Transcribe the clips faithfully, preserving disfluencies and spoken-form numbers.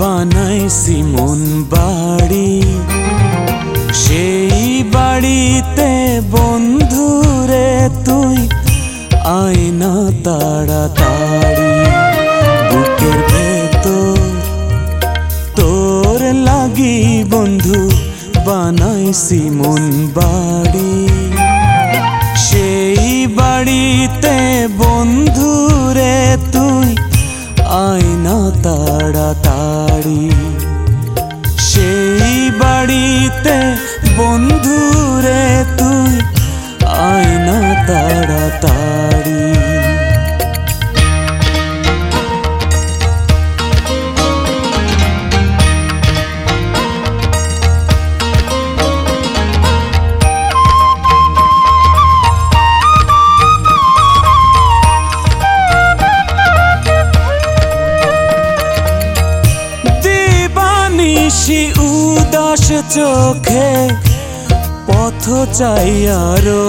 বানাইছি মন বাড়ি, সেই বাড়িতে বন্ধুরে তুই আয় না তাড়াতাড়ি। বুকের ভেতর তোর লাগি বন্ধু বানাইছি মন বাড়ি, সেই বাড়িতে বন্ধুরে তুই আয় না তাড়াতাড়ি। সেই বাড়িতে বন্ধুরে তুই আয় না তাড়াতাড়ি। দিবানিশি উদাস চোখে পথ চাইয়ারো,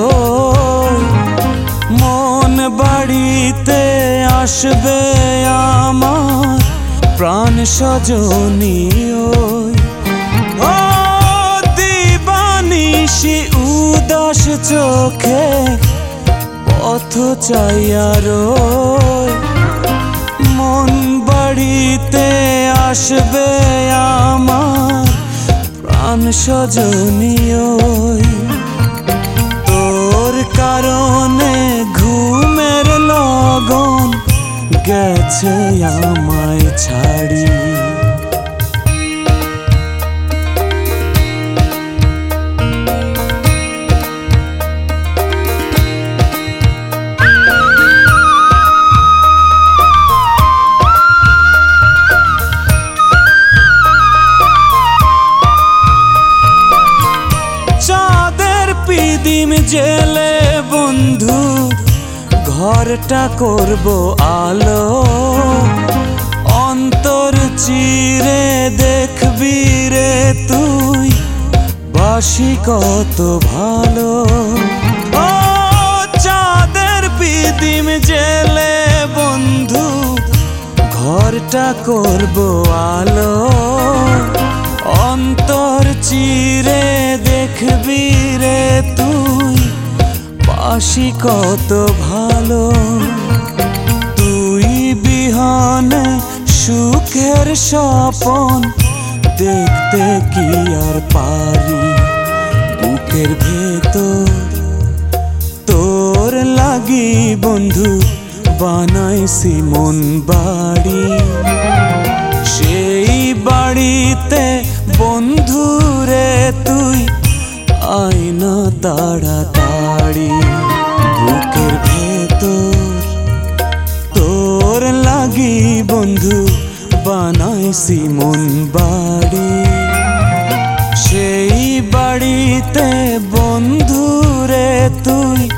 মন বাড়িতে আসবে আমার প্রাণ সজনী। ও দিবানিশি উদাস চোখে পথ চাইয়ারো, মন বাড়িতে আসবে আমার প্রাণ সজনী। তোর কারণে ঘুমের লগন গেছে আমায় ছাড়ি। দিম জেলে বন্ধু ঘরটা করব আলো, অন্তর চিরে দেখবি রে তুই বাসি কত ভালো। ও চাঁদের পিদিম জেলে বন্ধু ঘরটা করব আলো, অন্তর চিরে দেখবি রে তুই বাসি কত ভালো। তুই বিহানে সুখের স্বপন দেখতে কি আর পারি। বুকের ভেতর তোর লাগি বন্ধু বানাইছি মন বাড়ি, সেই বাড়িতে বন্ধুরে তুই আয় না তাড়াতাড়ি। বুকের ভেতর তোর লাগি বন্ধু বানাইছি মন বাড়ি, সেই বাড়িতে বন্ধুরে তুই